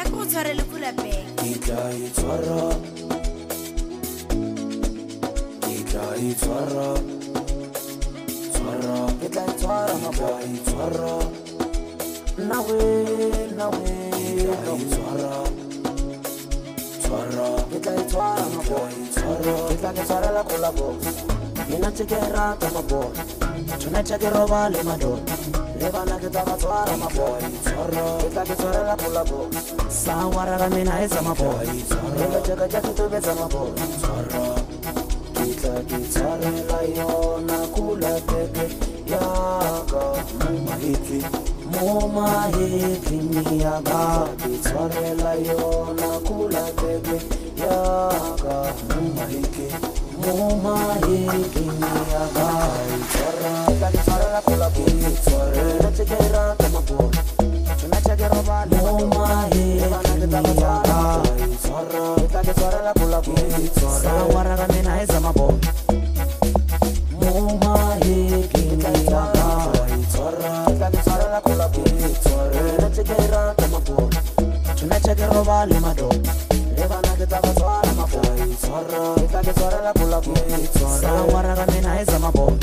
ko tshware le kula peng. Itla itshwara nawe itla ke tshwarela kula box mina tshekera ka mabona tshona tsheke roba le madona le bana ke tla ba tshwara mabona itla ke tshwarela kula box sawara ga mina etsa mabona le tsheka tsheka ke tobetsa mabona itla ke tshwarela yona kula teke yaka Momahiki miyaga ke tshwarela yona kula teke yaka Momahiki miyaga tshwarela kula box tshwarela tshekera ka mabona tshona tshekera ba le momahiki miyaga tshwarela kula box sawara ga mina etsa mabona momahiki miyaga roba le madona le bana ke tla ba tshwara mabona itla ke tshwarela kula box sawara ga mina etsa mabona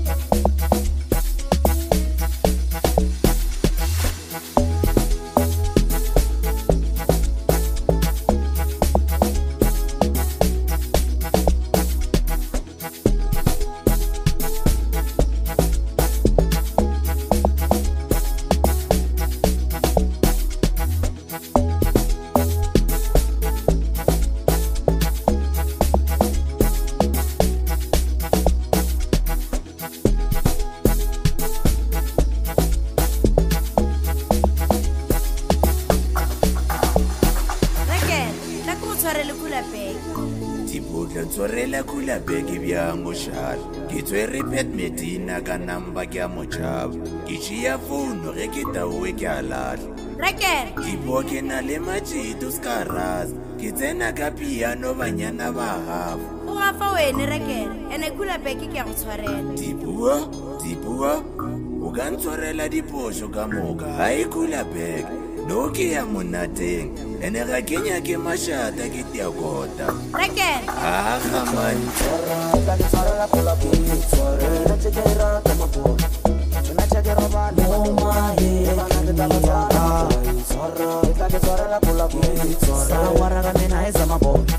Tsorela kula begi bya moshal ke tswere pet medina ka namba ke mochab ke tshia fono ge ke tawe ke alala Rekere ke boke na le majitu skaras ke tsena ka piano banyana ba hafu o gafa wene rekere ene kula peke ke go tshwarela dipua o ka ntshwarela diposho ka moka ha e kula begi no ke ya monateng ene ga kenya ke mashata ke tia kota Rekere aga man tla ke tshwarela kula box tshwarela tshekera ka mabona tshona tshekera ba le momahiki miyaga itla ke tshwarela kula box sawara ga mina etsa mabona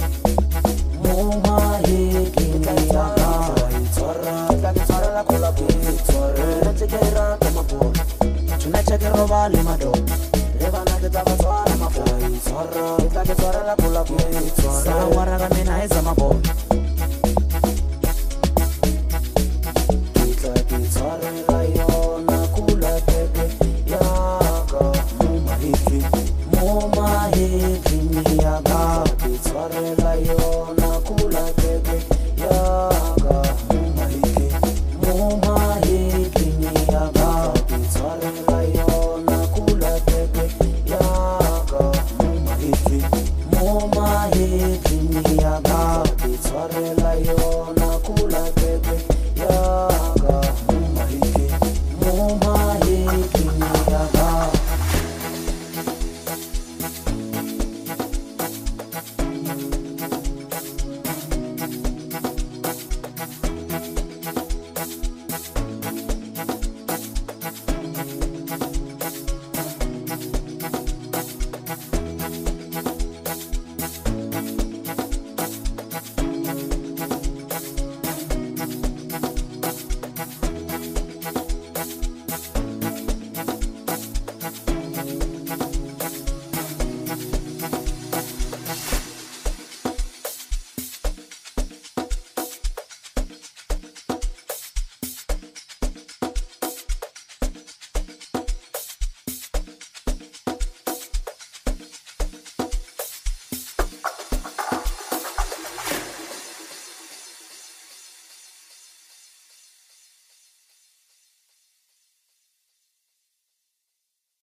momahiki miyaga itla ke tshwarela kula box tshwarela tshekera ka mabona tshona tshekera ba le madona le bana ke tla ba tshwara mabona itla ke tshwarela kula box sawara ga mina etsa mabona